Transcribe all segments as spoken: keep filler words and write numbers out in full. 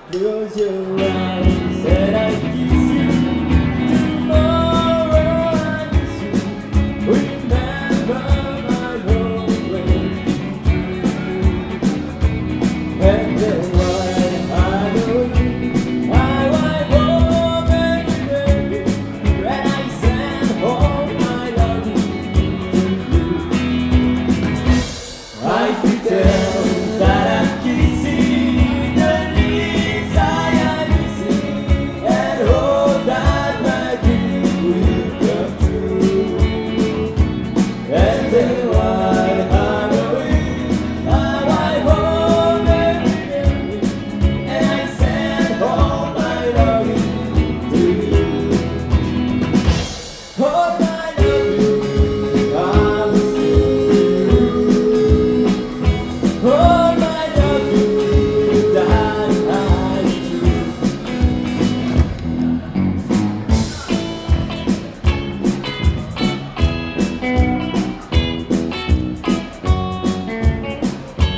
Close your eyes and I kiss you. Tomorrow I miss you. Remember my always. And then when I know you, I write home every day. And I send home my love to you. I pretend that I'm kissing.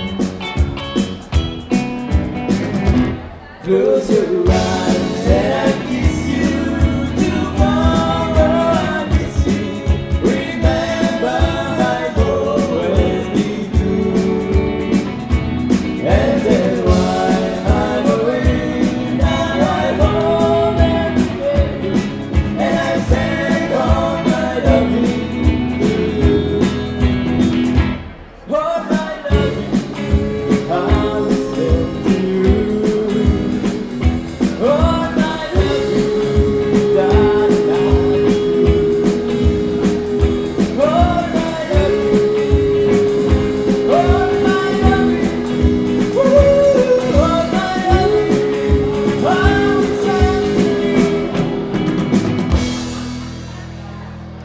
Close your eyes and I